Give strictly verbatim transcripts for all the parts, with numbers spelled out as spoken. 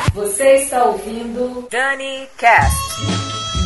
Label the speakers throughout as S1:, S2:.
S1: Você está ouvindo Dani Cast.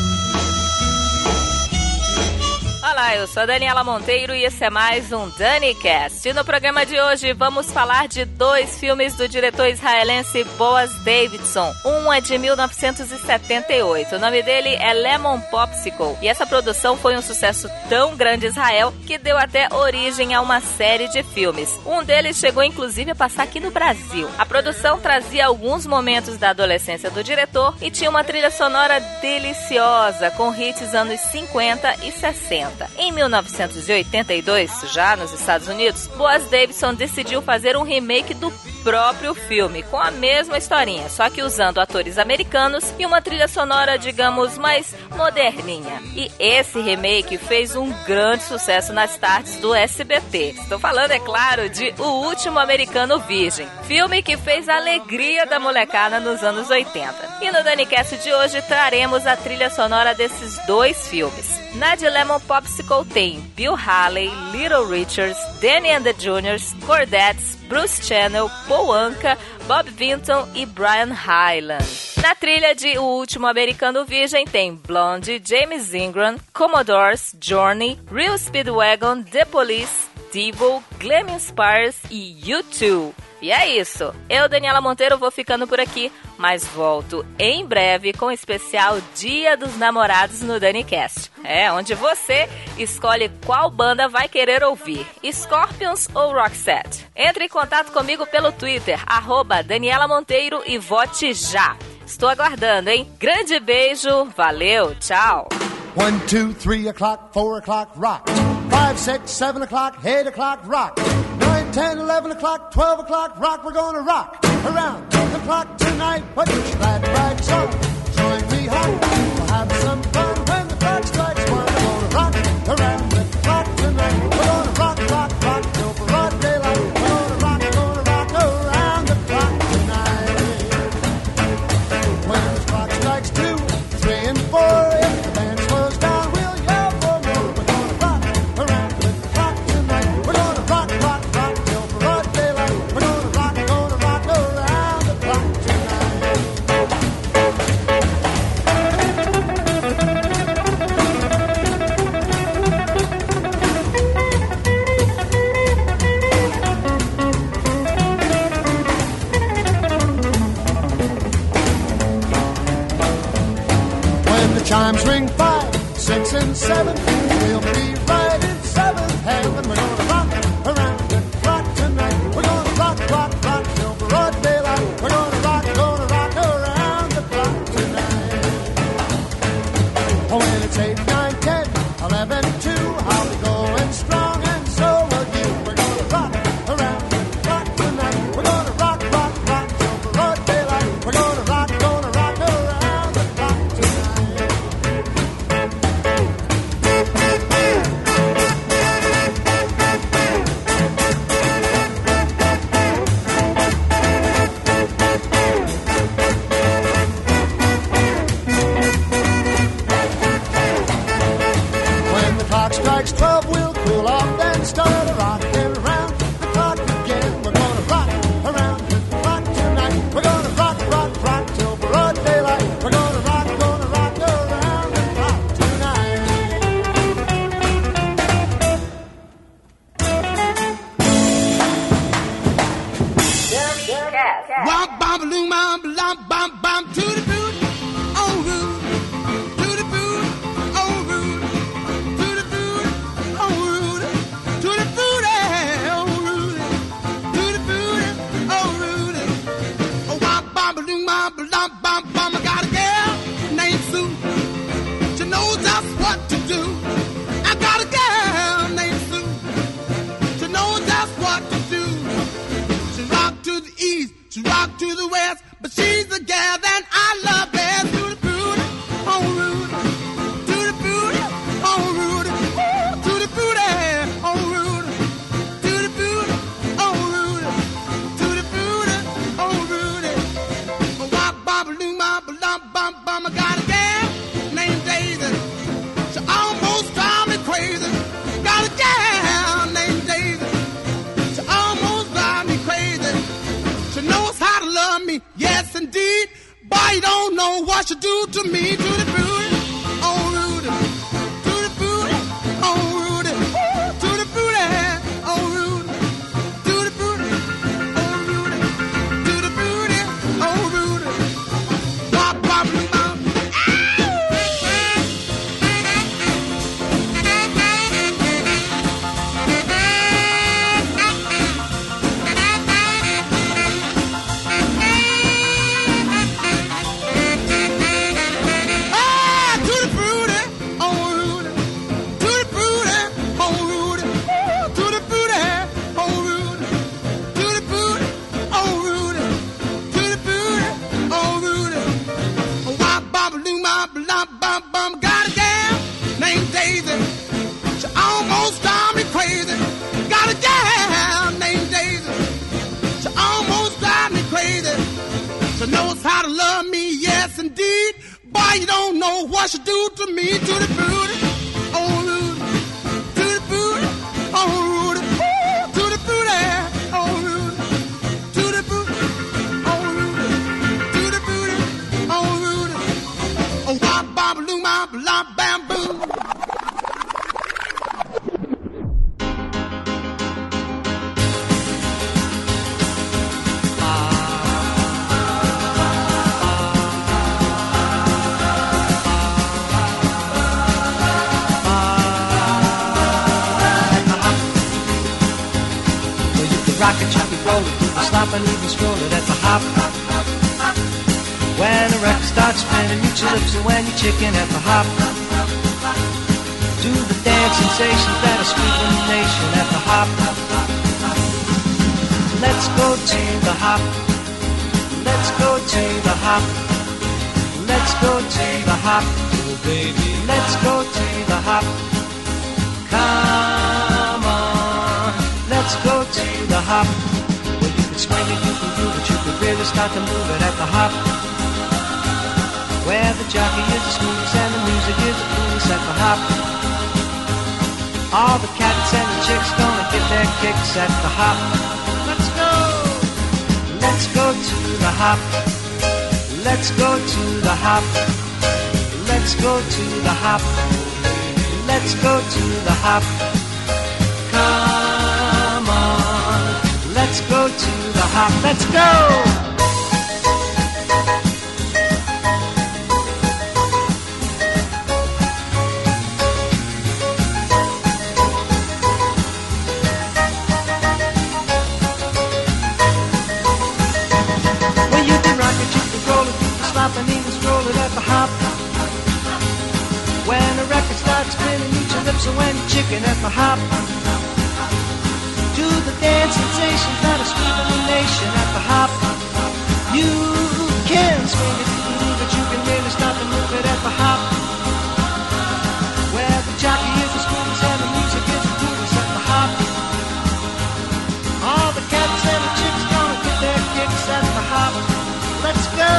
S1: Olá, eu sou a Daniela Monteiro e esse é mais um DaniCast. E no programa de hoje vamos falar de dois filmes do diretor israelense Boaz Davidson. Um é de mil novecentos e setenta e oito. O nome dele é Lemon Popsicle. E essa produção foi um sucesso tão grande em Israel que deu até origem a uma série de filmes. Um deles chegou inclusive a passar aqui no Brasil. A produção trazia alguns momentos da adolescência do diretor e tinha uma trilha sonora deliciosa, com hits anos cinquenta e sessenta. Em mil novecentos e oitenta e dois, já nos Estados Unidos, Boaz Davidson decidiu fazer um remake do próprio filme, com a mesma historinha, só que usando atores americanos e uma trilha sonora, digamos, mais moderninha. E esse remake fez um grande sucesso nas tardes do S B T. Estou falando, é claro, de O Último Americano Virgem, filme que fez a alegria da molecada nos anos oitenta. E no DaniCast de hoje traremos a trilha sonora desses dois filmes. Na de Lemon Popsicle tem Bill Haley, Little Richards, Danny and the Juniors, Chordettes, Bruce Channel, Paul Anka, Bob Vinton e Brian Hyland. Na trilha de O Último Americano Virgem tem Blondie, James Ingram, Commodores, Journey, Real Speedwagon, The Police, Devo, Glenn Spires e U dois. E é isso. Eu, Daniela Monteiro, vou ficando por aqui, mas volto em breve com o especial Dia dos Namorados no DaniCast. É, onde você escolhe qual banda vai querer ouvir, Scorpions ou Roxette. Entre em contato comigo pelo Twitter, arroba Daniela Monteiro, e vote já. Estou aguardando, hein? Grande beijo, valeu, tchau.
S2: One, two, three o'clock, four o'clock, rock. Five, six, seven o'clock, eight o'clock, rock. Nine, ten, eleven o'clock, twelve o'clock, rock. We're gonna rock around the clock tonight. Put your glad rags on, join me home. We'll have some fun when the clock strikes one. We're gonna rock around the clock tonight. We're gonna rock, rock, rock till broad daylight. We're gonna rock, gonna rock around the clock tonight. When the clock strikes two, three and four, if the band slows down, we'll yell for more. We're gonna rock around the clock tonight. We're gonna rock, rock, rock till broad daylight. We're gonna rock, gonna rock around the clock tonight. When the chimes ring five, six and seven, we'll be right in seventh heaven. We're gonna rock around the clock tonight. We're gonna rock, rock, rock till broad daylight. We're gonna rock, gonna rock around the clock tonight. Oh, when it's eight, nine, ten, eleven, two, I'll be going strong and so will you. We're gonna rock around the clock tonight. We're gonna rock, rock, rock till broad daylight. We're gonna rock, gonna rock around the clock tonight. When the clock strikes twelve, we'll cool off, then start a rockin' around the clock again. We're gonna rock around the clock tonight. We're gonna rock, rock, rock till broad daylight. We're gonna rock, gonna rock around the clock tonight.
S1: DaniCast.
S3: Wop, bam, loom, bam, bam, bam, bam, to the boot, oh, rude, to the boot, oh, rude, to the boot, oh, rude, to the boot, oh, rude, to the boot, oh, rude. Oh, wop, bam, loom, bam, bam, bam, bam. I got a girl named Sue. She knows just what to do. I got a girl named Sue. She knows just what to do. She rock to the east, she rock to the west, but she's the gal that I love best. To the booty, oh rude, to the booty, oh rude, ooh, to the booty, oh rude, to the booty, oh rude, to the booty, oh rude. Bop, bop, loom, bop, bop, bop, bop. I got a gal named Daisy. She almost drives me crazy. Got a gal named Daisy. She almost drives me crazy. She knows how to love me, yes and indeed. Boy, you don't know what you do to me. Tutti frutti, oh Rudy. Tutti frutti, oh Rudy. Tutti frutti, oh Rudy. Tutti frutti, oh Rudy. Tutti frutti, oh Rudy. Wop, wop, wop. Got a gal named Daisy. She almost drives me crazy. Got a gal named Daisy. She almost drives me crazy. She knows how to love me, yes indeed. Boy, you don't know what she do to me. Tutti frutti, oh Rudy. Tutti frutti, oh Rudy. Tutti frutti, oh Rudy. Tutti frutti, oh Rudy. Tutti frutti, oh Rudy. Oh, wop, bop, loo, bop, lop, bam, boom.
S4: Rock it, chop it, roll it, do the slop and even stroll it at the hop. When the record starts spinning, mute your lips and when you're chicken at the hop. Do the dance sensations that are sweeping the nation at the hop. Let's go to the hop. Let's go to the hop. Let's go to the hop. Oh baby, let's go to the hop. Come on, let's go to the hop. Well, you can swing it, you can groove it, you can really start to move it at the hop. Where the jockey is the smoothest and the music is the coolest at the hop. All the cats and the chicks gonna get their kicks at the hop. Let's go! Let's go to the hop. Let's go to the hop. Let's go to the hop. Let's go to the hop. Come on. Let's go to the hop. Let's go! And even stroll it at the hop. When the record starts spinning, eat your lips and when you're chicken at the hop. Do the dance sensations that are sweeping the nation at the hop. You can swing it, you can move it, you can really start to move it at the hop. Where the jockey is the smoothest and the music is the coolest at the hop. All the cats and the chicks gonna get their kicks at the hop. Let's go!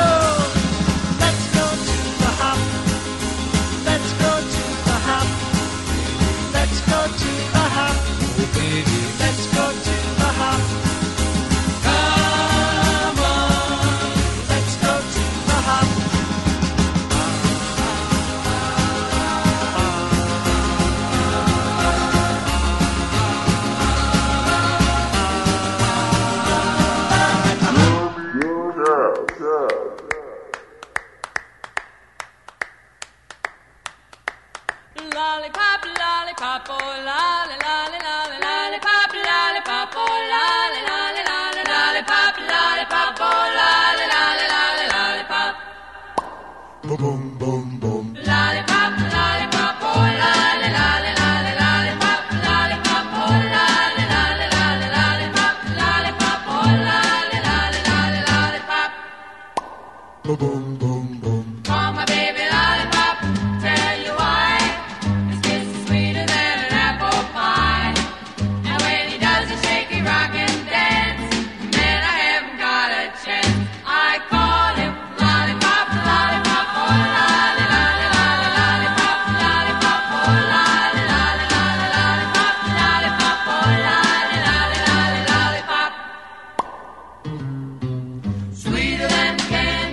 S4: Boom, boom, boom. Lollipop, lollipop, oh, lolly, lolly, lolly, lollipop, lollipop, oh, lolly, lolly, lolly, lollipop, lollipop, oh, lolly, lolly, lolly, lollipop. Boom, boom, boom, boom. Oh, my baby lollipop, tell you why. His kiss is sweeter than an apple pie. And when he does a shaky rock and dance, man, I haven't got a chance. I call him lollipop, lollipop, oh, lolly, lolly, lolly, lollipop, lollipop, oh, lolly, lolly, lolly, lollipop, lollipop, oh, lolly, lolly, lolly, lollipop. Sweeter than candy.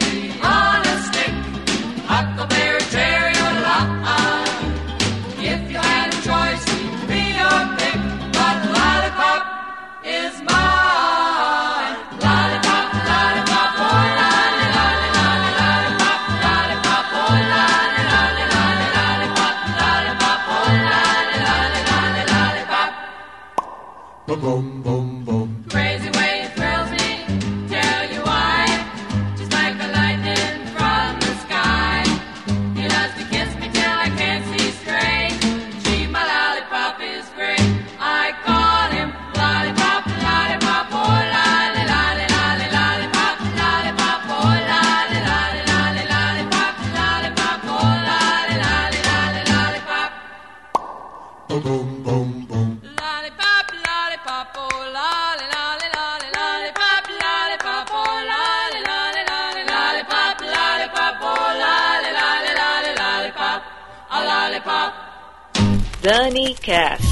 S4: lollipop.
S1: Dani Cast.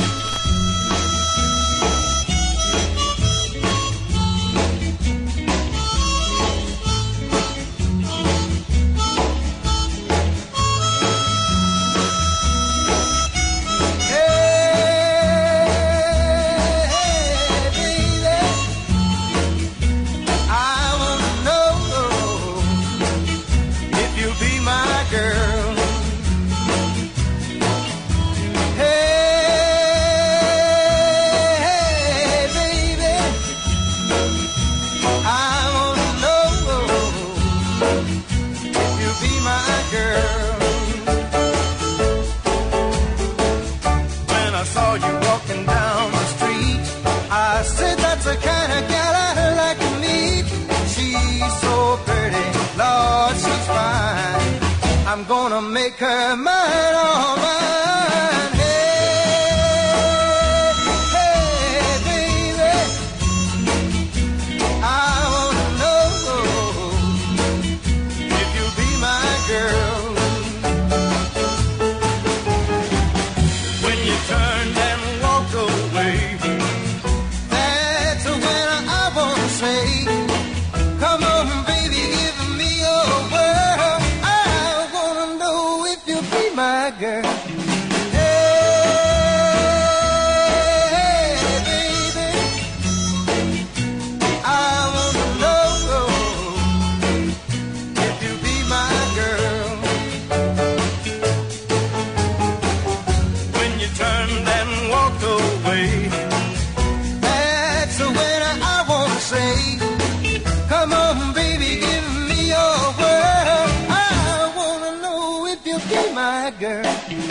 S2: I'm gonna make her mine, all mine. Hey, hey, baby, I wanna know if you'll be my girl. When you turned and walked away, that's when I wanna say, come on, baby, give me your word. My girl, hey, baby, I wanna know if you be my girl. When you turned and walked away, that's when I wanna say, come on, baby, give me your word. I wanna know if you be my girl.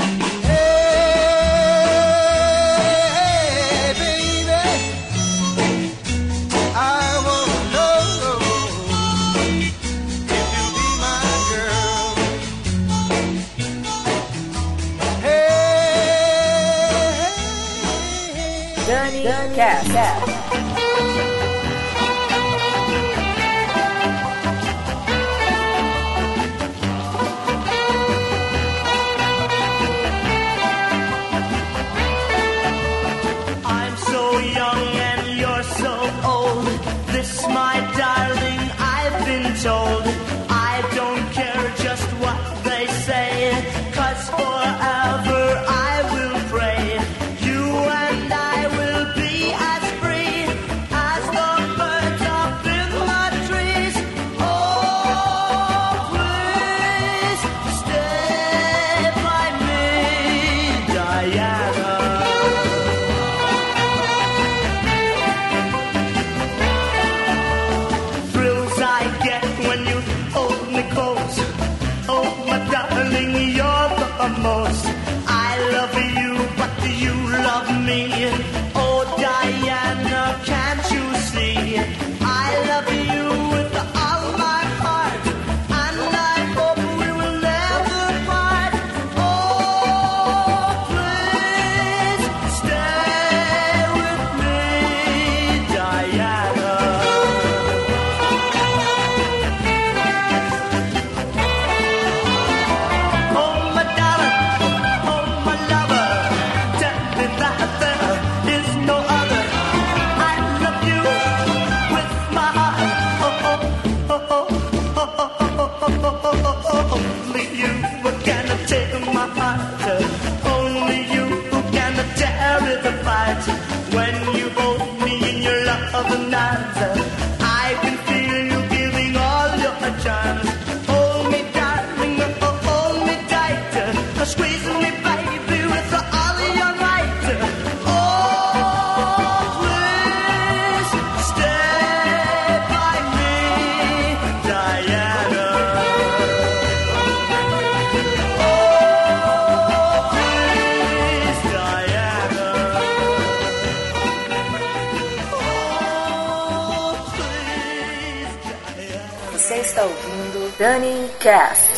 S2: Hey, baby, I wanna know if you be my girl. Hey,
S1: Dani Cast.
S5: My darling, I've been told I don't care just what they say, 'cause forever I will pray you and I will be as free as the birds up in the trees. Oh, please stay by me, Diana. Most. I love you, but you love me. Oh, Diana, can't you see? I love you with all my heart, and I hope we will never part. Oh, please stay with me, Diana. Oh, my darling. Only you who can take my heart. Only you who can tear it apart. When you hold me in your loving arms, I can feel you giving all your charms. Hold me, darling, oh, hold me tight. Squeeze me, baby, with all your might. Oh, please stay by me, Diana.
S1: Você está ouvindo Dani Cast.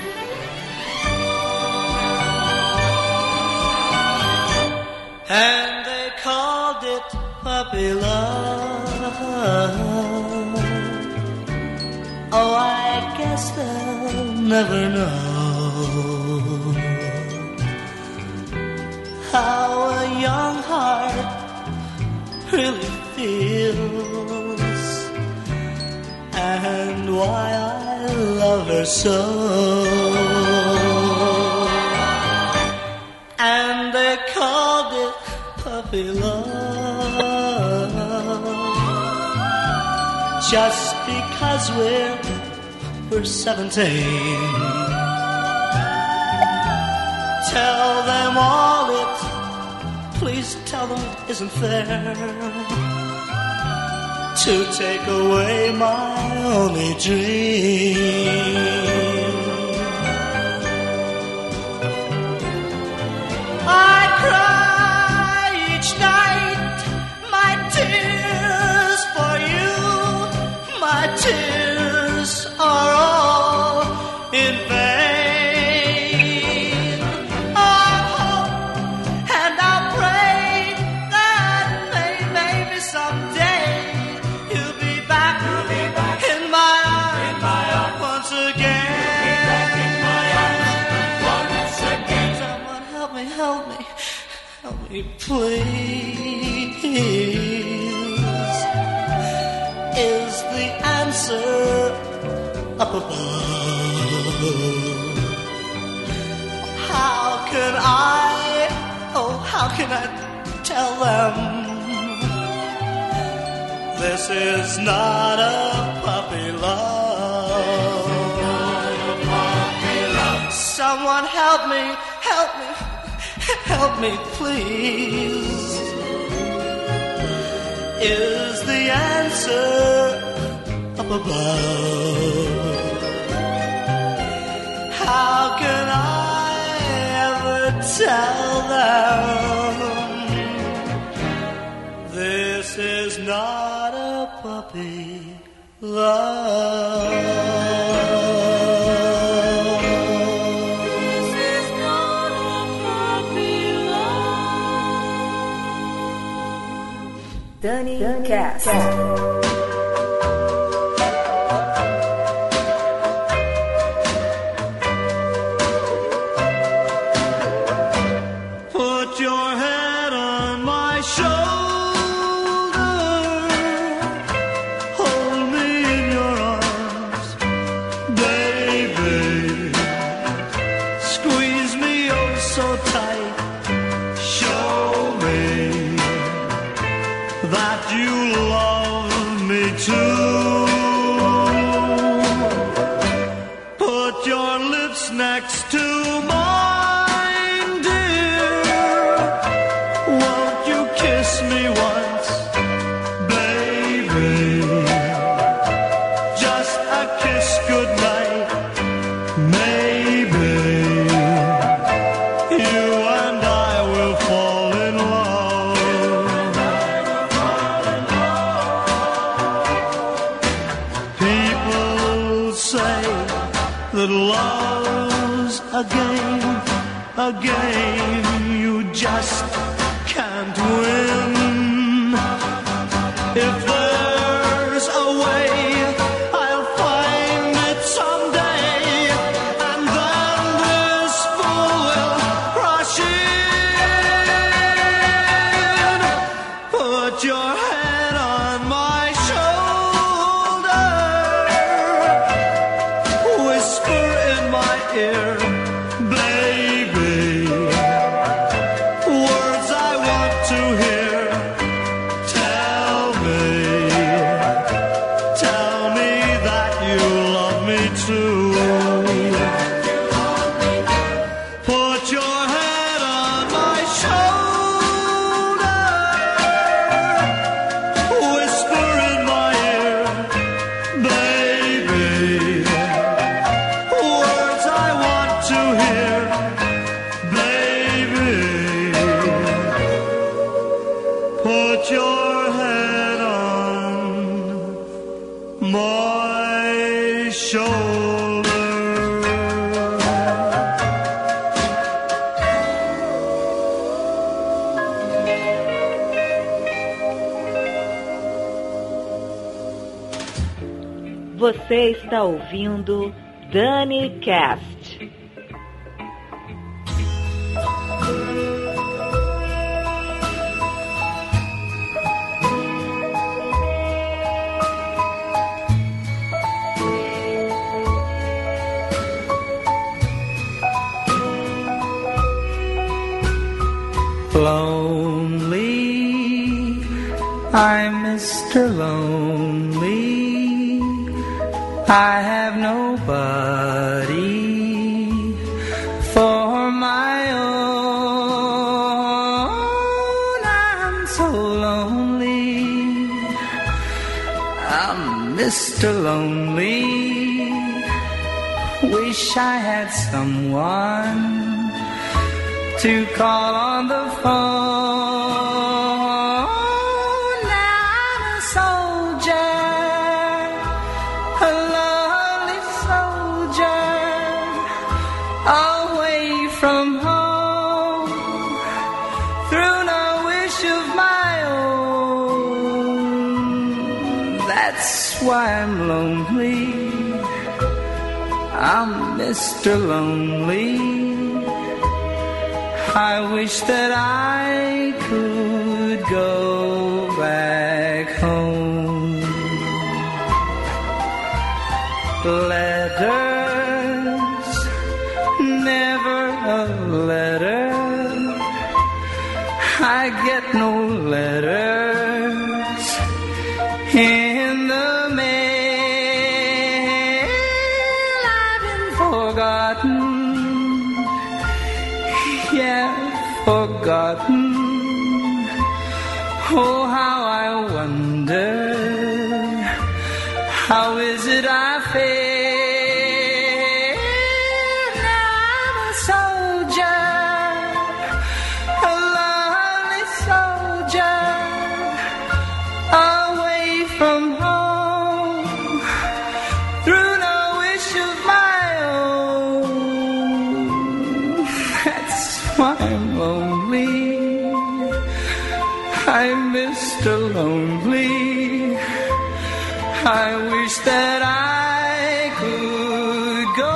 S5: And they called it puppy love. Oh, I guess they'll never know how a young heart really feels, and why I love her so. And they called it puppy love, just because we're we're seventeen. Tell them all it, please tell them it isn't fair to take away my only dream. I cry each night my tears for you. My tears are all in vain. I hope and I pray that may, maybe someday you'll be back, you'll be back in my arms, in my arms once again. Once again. Someone help me, help me, help me, please. Is the answer up above? How can I, oh, how can I tell them this is not a puppy love? Someone help me, help me, help me, please. Is the answer up above? How can I ever tell them this is not a puppy love? This is not a puppy love.
S1: Dani Cast.
S5: Put your head on my shoulder, hold me in your arms, baby. Squeeze me oh so tight, show me that you love me too. Put your lips next to mine, dear. Won't you kiss me once, baby? Just a kiss goodnight, maybe. You and I will fall in love. People say that love's a game, a game you just can't win. If there's a way, I'll find it someday, and then this fool will rush in. Put your head on my shoulder, whisper in my ear, baby, words I want to hear. Tell me, tell me that you love me too. Put your head on my shoulder, whisper in my ear, baby, words I want to hear, baby. Put your head on my shoulder.
S1: Você está ouvindo Dani Cast.
S6: lonely. I'm Mister Lonely. I have nobody for my own. I'm so lonely. I'm Mister Lonely. Wish I had someone to call on the phone. Now I'm a soldier, a lonely soldier, away from home, through no wish of my own. That's why I'm lonely. I'm Mister Lonely. I wish that I could go back home. Letters, never a letter. I get no letters in the mail. I've been forgotten. Yeah, forgotten. Oh, how I wonder, how is it I feel? Now I'm a soldier, a lonely soldier, away from home, through no wish of my own. That's why I'm lonely. I'm Mister Lonely. I wish that I could go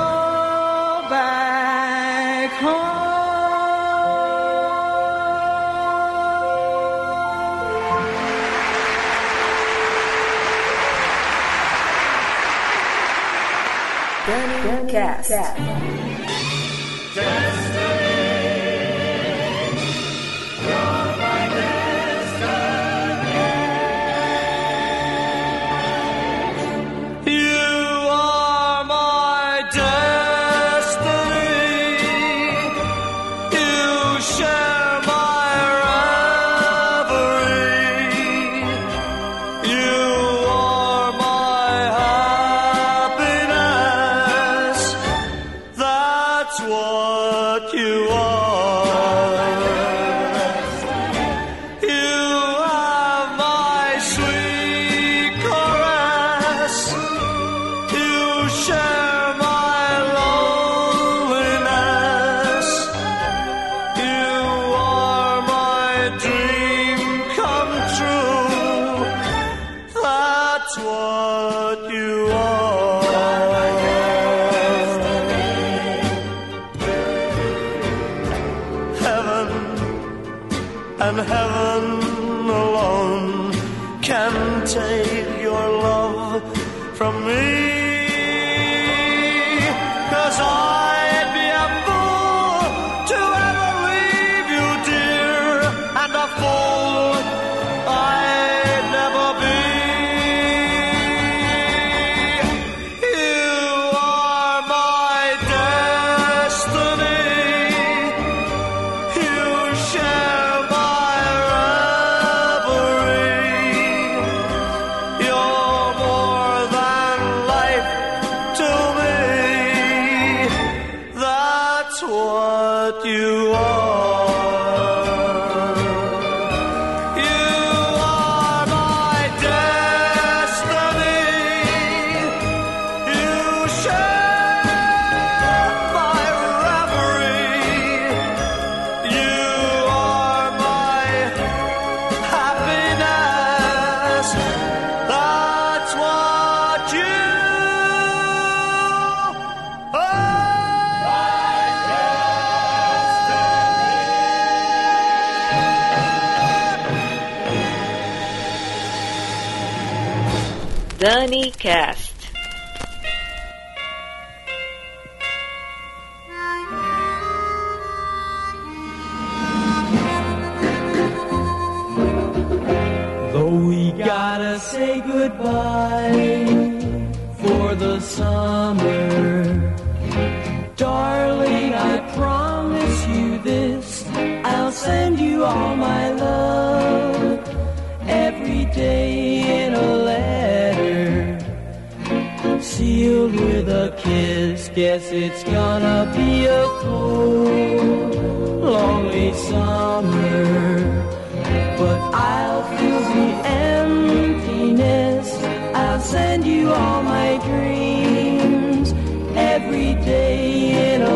S6: back
S1: Danny Cast.
S5: And heaven alone can take your love from me. 'Cause I'd be a fool to ever leave you, dear, and a fool I'd never be. You are my destiny. You share my reverie. You're more than life to me. That's what you are. You are my destiny. You share my reverie. You are my happiness. That's what you
S1: Danny Cast.
S7: say goodbye for the summer. Darling, I promise you this, I'll send you all my love every day in a letter, sealed with a kiss. Guess it's gonna be a cold, lonely summer, but I'll fill the emptiness. I'll send you all my dreams every day in a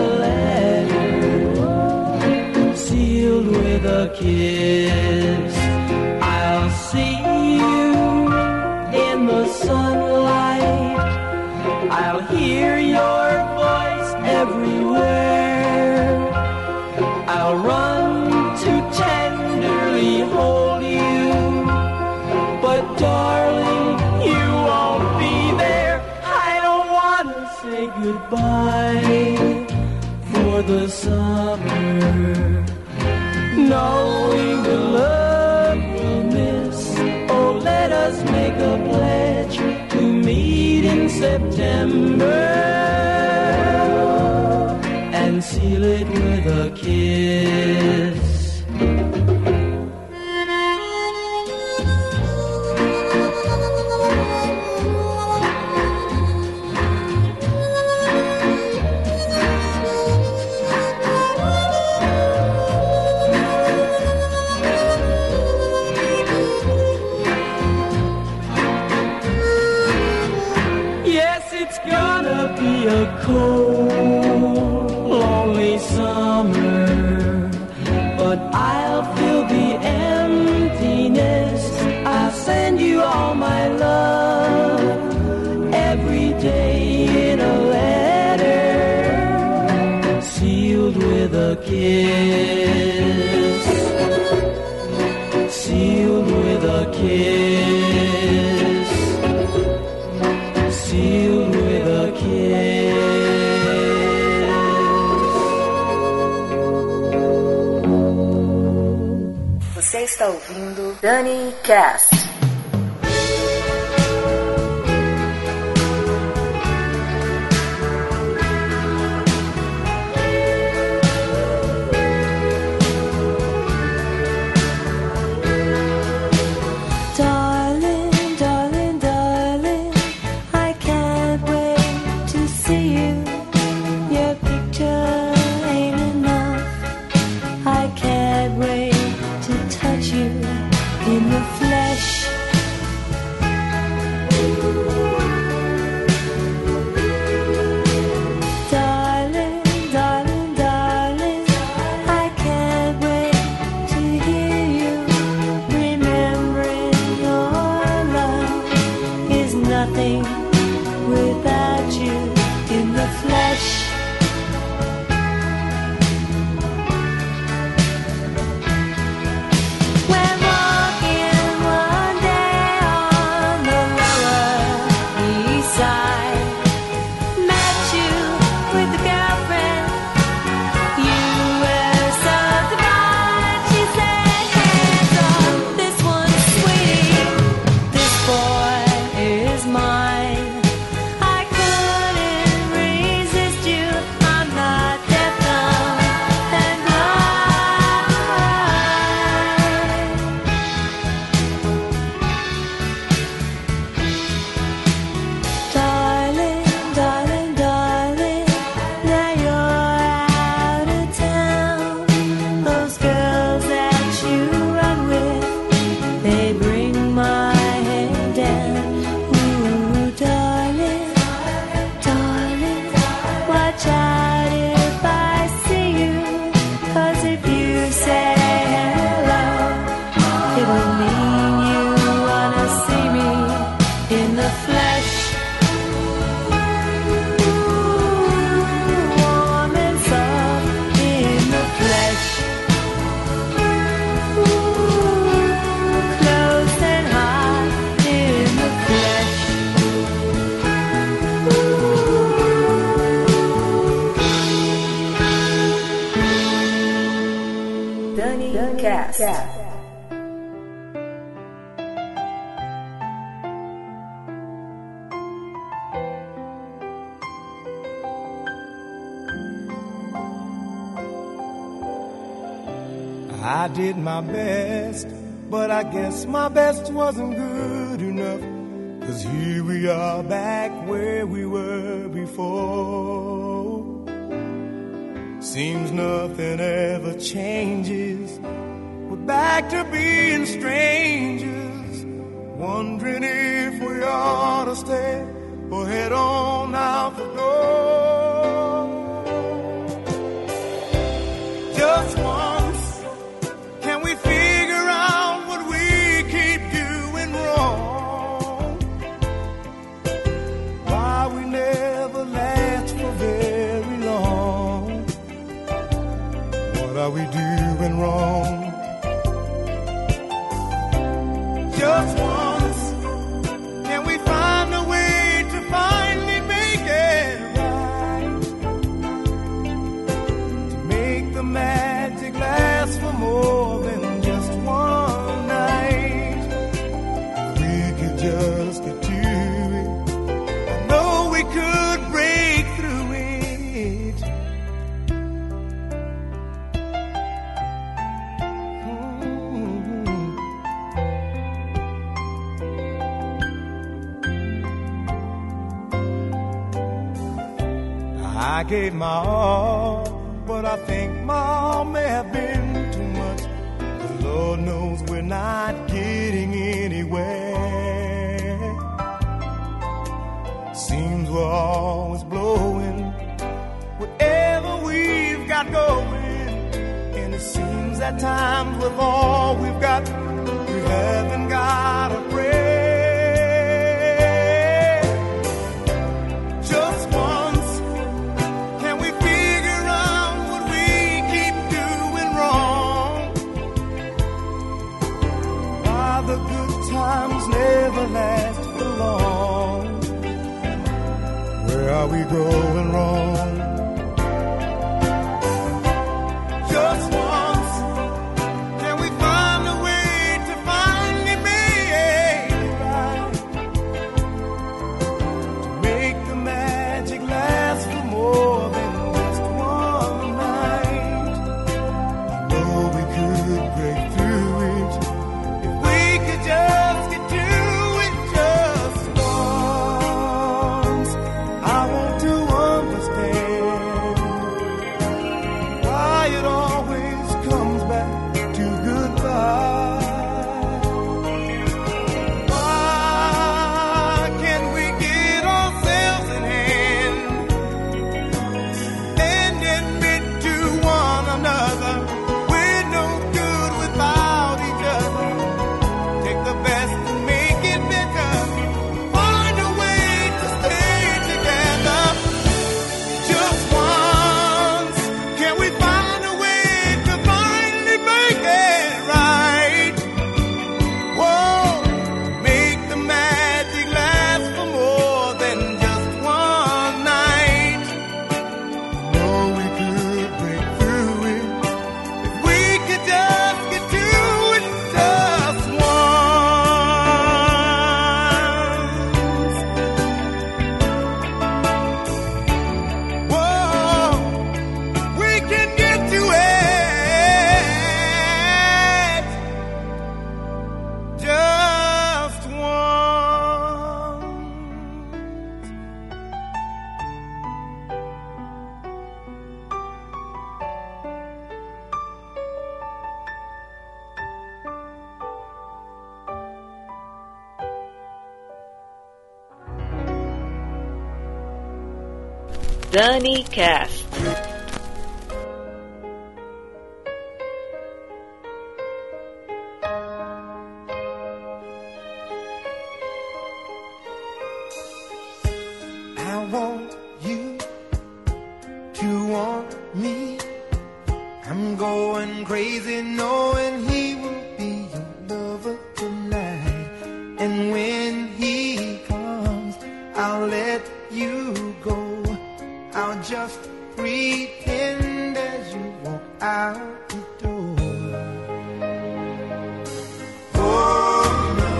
S7: letter, sealed with a kiss. I'll see you in the sunlight, I'll hear your voice everywhere, I'll run to tenderly hold you, but darling, you won't be there. I don't want to say goodbye for the summer, knowing the love we'll miss. Oh, let us make a pledge to meet in September and seal it with a kiss. A cold, lonely summer, but I'll fill the emptiness. I'll send you all my love every day in a letter, sealed with a kiss, sealed with a kiss, sealed with a kiss.
S1: Você está ouvindo Dani Cast.
S8: I did my best, but I guess my best wasn't good enough. 'Cause here we are back where we were before. Seems nothing ever changes. We're back to being strangers, wondering if we ought to stay or head on out the door. Just once, can we figure out what we keep doing wrong? Why we never last for very long? What are we doing wrong? Just once, can we find a way to finally make it right? To make the magic last for more than just one night. If we could just get to it, I know we could break through it. Mm-hmm. I gave my all, but I think my all may have been too much. 'Cause Lord knows we're not getting anywhere. Seems we're always blowing whatever we've got going. And it seems at times with all we've got, we haven't got a prayer. Just once, can we figure out what we keep doing wrong? Why the good times never last for long? Where are we going wrong? Just once, can we find a way to finally make it right? To make the magic last for more than just one night. I know we could break through it if we could just get to it just once. I want to understand why it always comes back to goodbye. Why can't we get ourselves in hand and admit to one another we're no good without each other? Take the best and make it better. Find a way to stay together. Just once, can we find a way to finally make it right? Whoa, make the magic last for more than just one night. Know we could break through it if we could just get to it just once. Whoa, we can get to it just once.
S1: Dani Cast.
S8: I want you to want me. I'm going crazy knowing he will be your lover tonight. And when he comes, I'll let you go. I'll just pretend as you walk out the door. Oh no,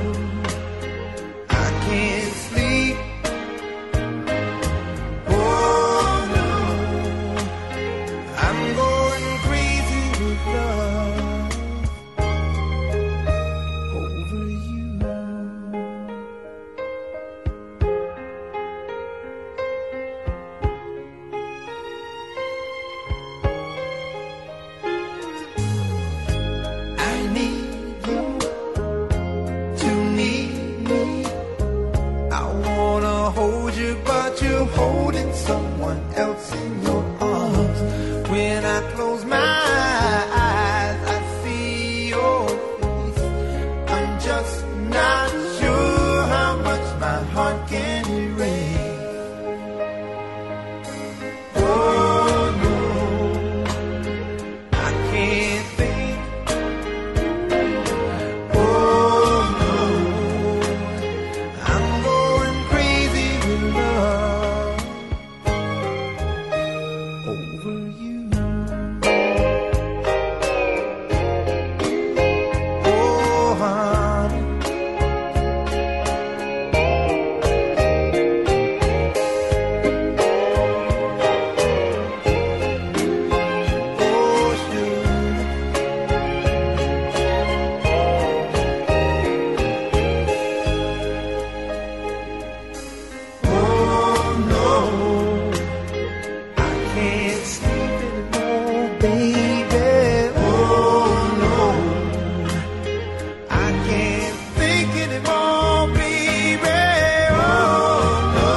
S8: I can't sleep. Oh no, I'm going crazy with love. but you're holding someone else in your arms. When I close my eyes, I see your face. I'm just not sure how much my heart can erase. Oh no, I can't think. Oh no, I'm going crazy with love over you. Oh honey, oh sugar. Oh no, I can't sleep anymore, baby. Oh no, I can't think anymore, baby. Oh no,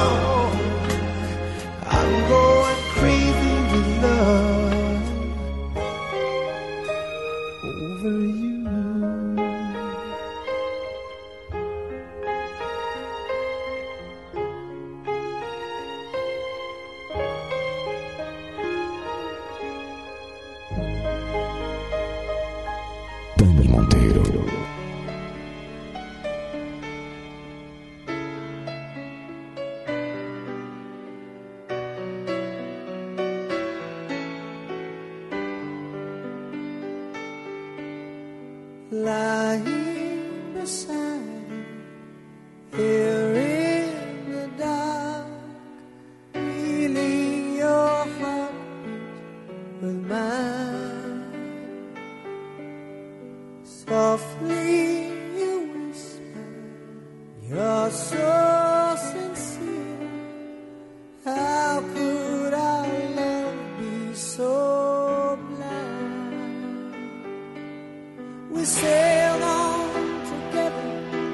S8: I'm going crazy with love over you.
S9: Dani Montero.
S2: Lying beside you, here in the dark, feeling your heartbeat with mine. Softly you whisper, you're so sincere. How could our love be so blind? We sailed on together,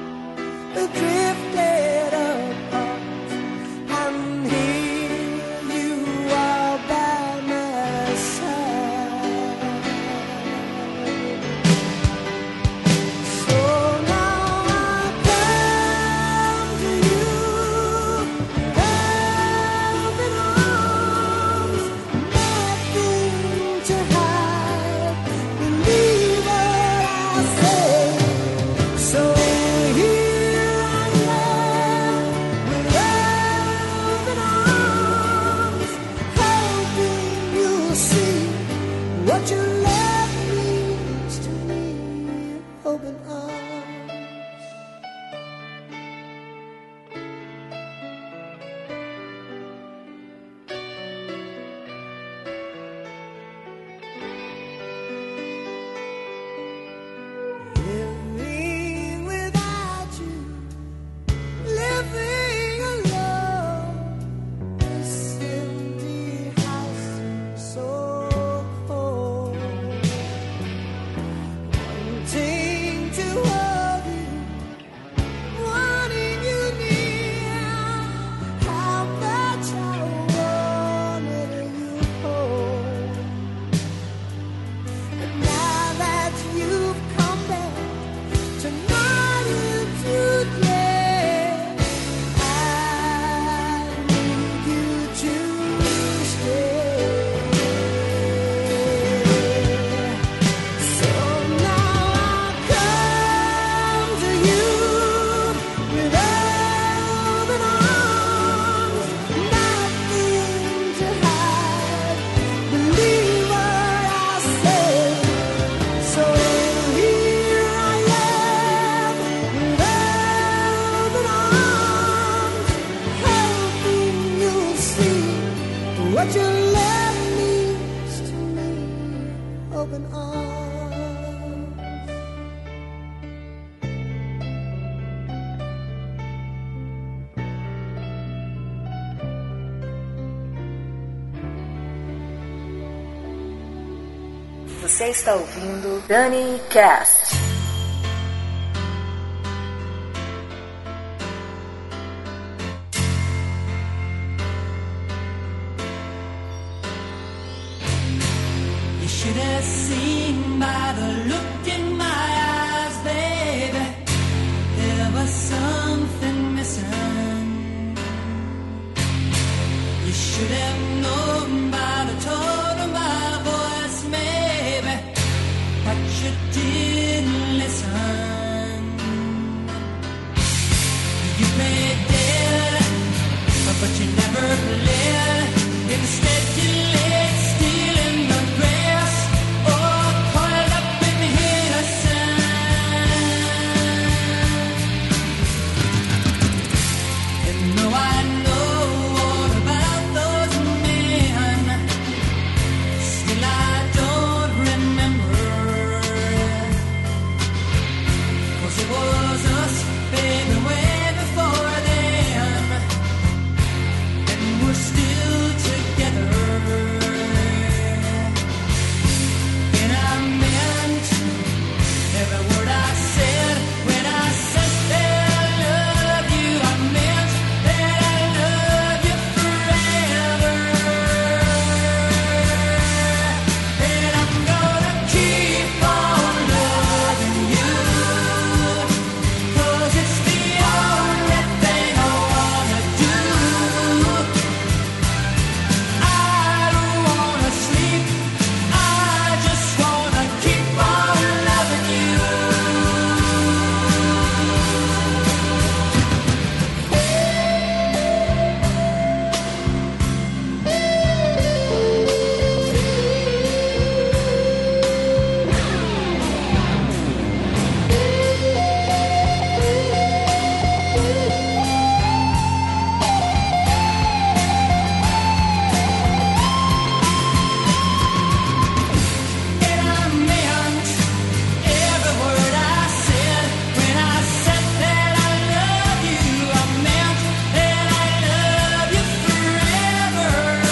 S2: drifted apart, and here you are by my side. So now I come to you, open arms, nothing to hide. Believe what I say. So here I am, with open arms, hoping you'll see what your love means to me. Open arms. Living without you, living alone, this empty house seems so cold. Wanting to hold you, wanting you near, how much I wanted you hold. And now that you've come back tonight and today, I need you to stay. So now I come to you with open arms, nothing to hide. Believe what I say. So here I am, with open arms, hoping you'll see what your love means to me. Open arms.
S1: Você está ouvindo Dani Cast.
S7: should have seen by the look in my eyes, baby, there was something missing. You should have known by the tone of my voice, maybe, but you didn't listen. You played dead, but you never played. Instead you laid still in the grass, or coiled up in the sand. And though I know all about those men, still I don't remember. 'Cause it was us, baby, way before then, and we're still together. And I meant every word I said when I said that I love you. I meant that I love you forever. And I'm gonna keep on loving you, 'cause it's the only thing I wanna do. I don't wanna sleep, I just wanna keep on loving you. And I meant every word I said when I said that I love you. I meant that I love you forever.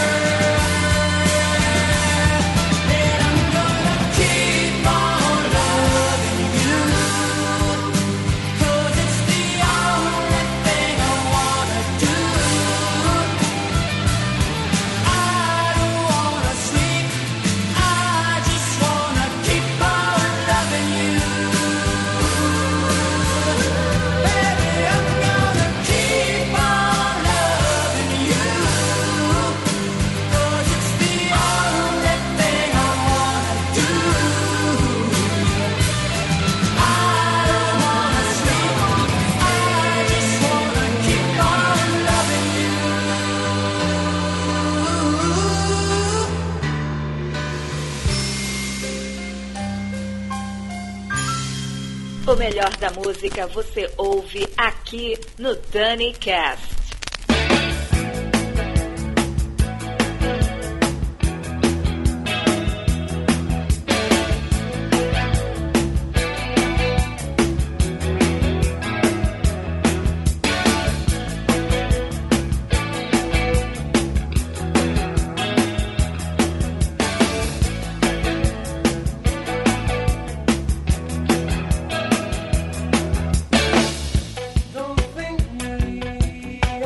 S7: And I'm gonna keep on loving you, 'cause it's the only thing I wanna do. I don't wanna sleep, I just wanna keep on loving you. Baby, I'm gonna keep on loving you, 'cause it's the only thing I wanna do. I don't wanna sleep, I just wanna keep on loving you.
S1: O melhor da música você ouve aqui no DaniCast.
S7: Don't think me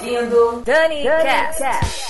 S1: ouvindo Dani Cast.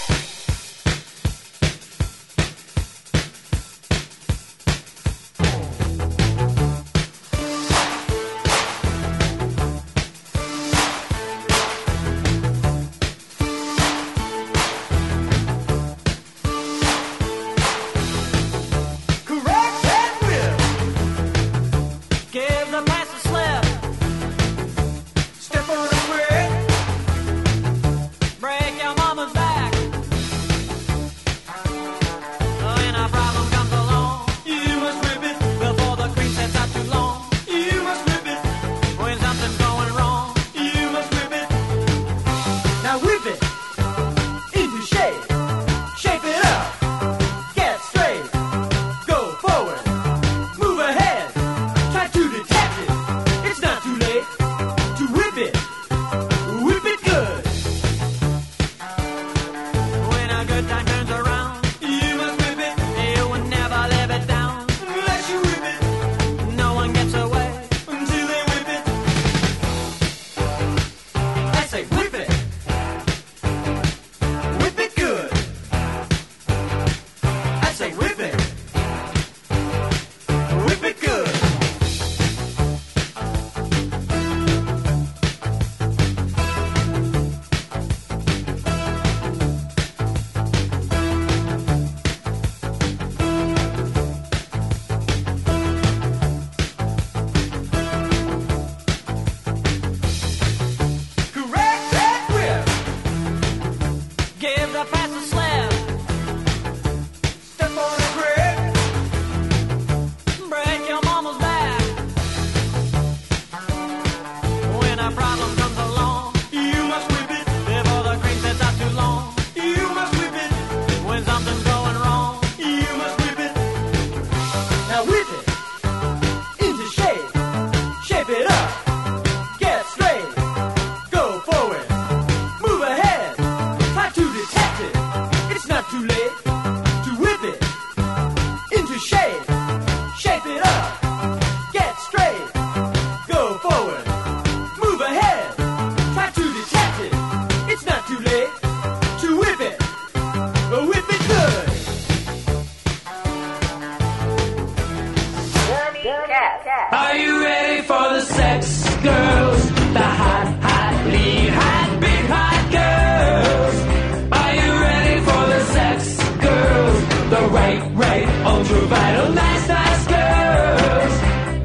S7: Are you ready for the sex, girls? The hot, hot, lean, hot, big, hot girls. Are you ready for the sex, girls? The right, right, ultra vital, nice, nice girls.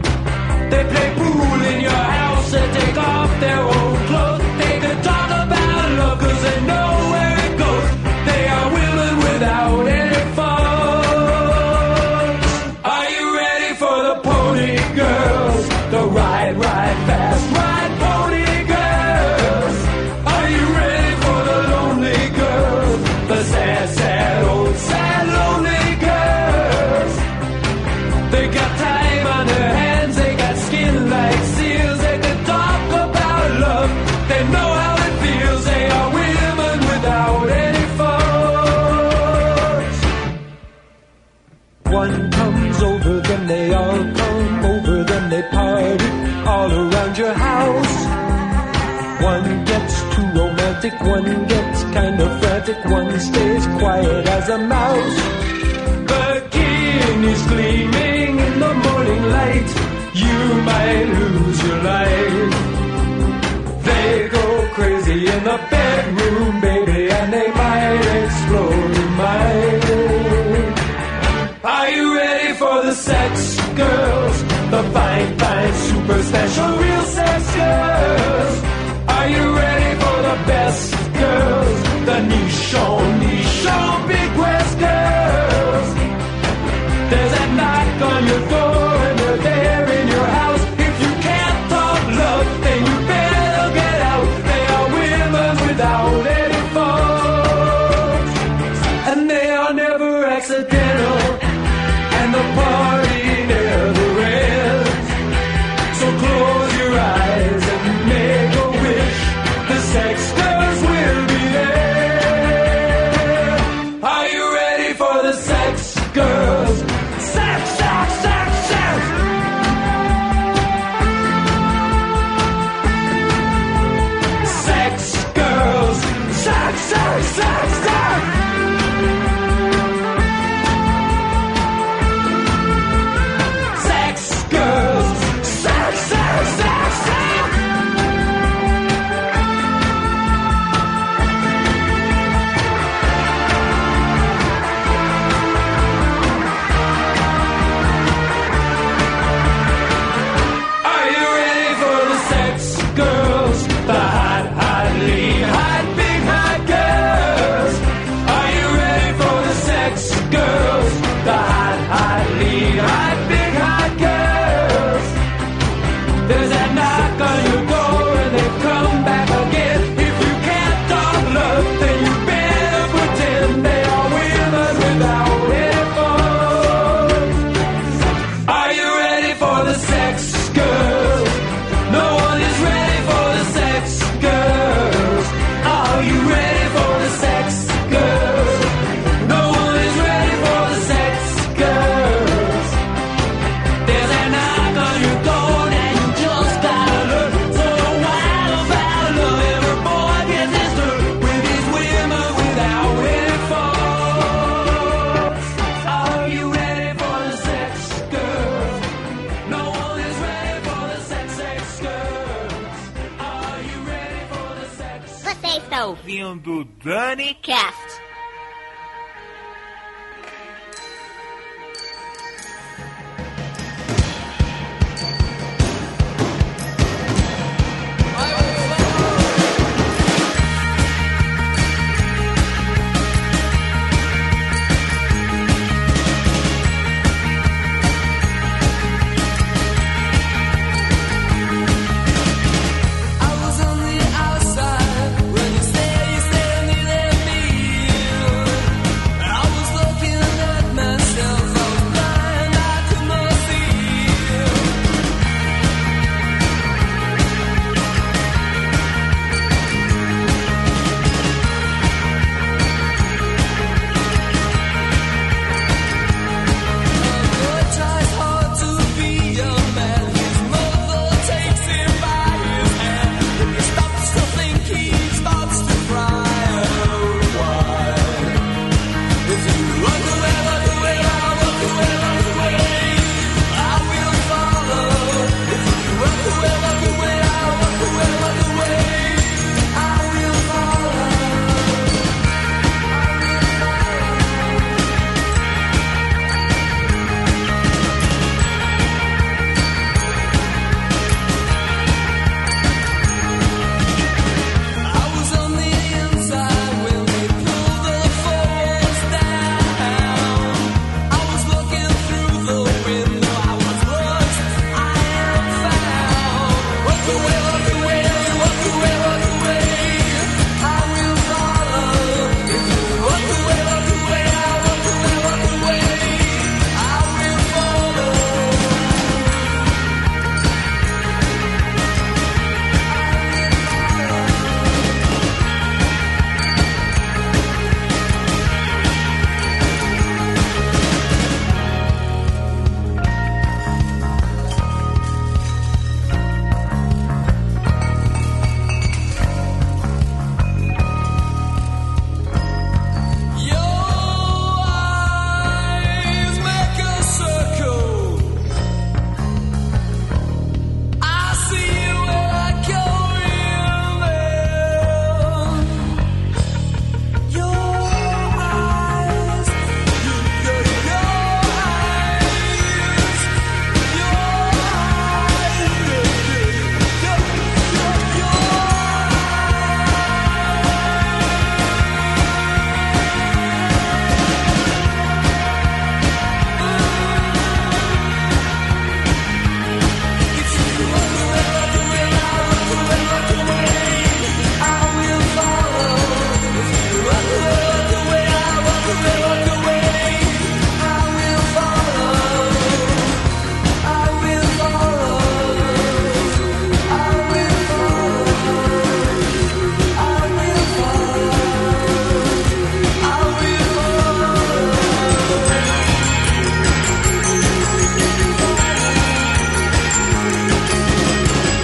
S7: They play pool in your house and take off their old clothes. They can talk about love cause they know where it goes. They are women without any faults. Are you ready for the pony girls? The ride, ride fast, ride pony girls. Are you ready for the lonely girls? The sad, sad, old, sad, lonely girls. They got time on their hands, they got skin like seals. They can talk about love, they know how it feels. They are women without any faults. One comes over, then they all come over, then they party all around your house. One gets too romantic, one gets kind of frantic, one stays quiet as a mouse. Bikinis gleaming in the morning light, you might lose your life. They go crazy in the bedroom, baby, and they might explode your mind. Are you ready for the sex, girls? The fine, fine, super special, real sex girls. Are you ready for the best girls? The nichon, nichon, big West girls. There's a knock on your door and they're there in your house. If you can't talk love, then you better get out. They are women without any faults, and they are never accidental, and the party never ends. So close your eyes and make a wish. The sex girls will be there. Are you ready
S10: ouvindo Dani
S1: Cast.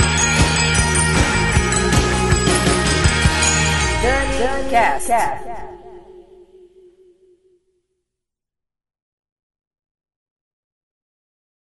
S11: Cast.